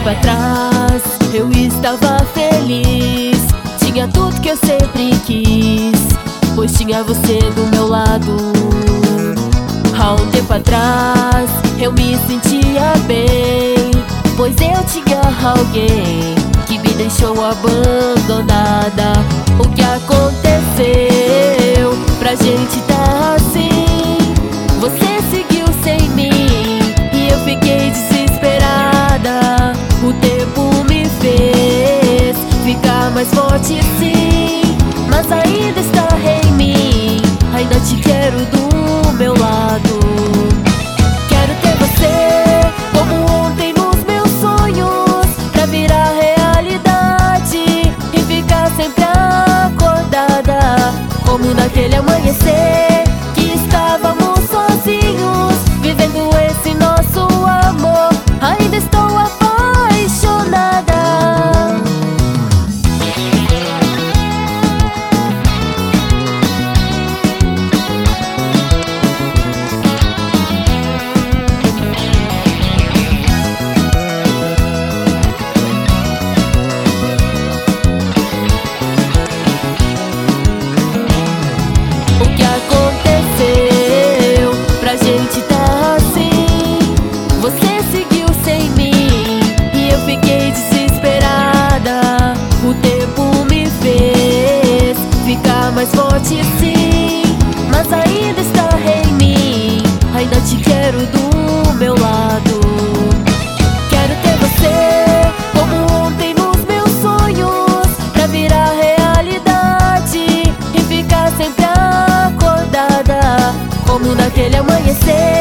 tempo atrás eu estava feliz, tinha tudo que eu sempre quis, pois tinha você do meu lado. Há um tempo atrás eu me sentia bem, pois eu tinha alguém que me deixou abandonada. O que aconteceu pra gente tá assim? Você seguiu sem mim e eu fiquei desesperada. O tempo me fez ficar mais forte sim, mas ainda está em mim, ainda te quero do meu lado. Quero ter você como ontem nos meus sonhos, pra virar realidade e ficar sempre acordada, como naquele amanhecer que estávamos sozinhos, vivendo esse nosso amor. Ainda estou apaixonada. O que aconteceu pra gente tá assim? Você seguiu sem mim e eu fiquei desesperada. O tempo me fez ficar mais forte sim, mas ainda está em mim, ainda te quero do meu lado. Quero ter você como ontem nos meus sonhos, pra virar realidade e ficar sempre acordada, como naquele amanhecer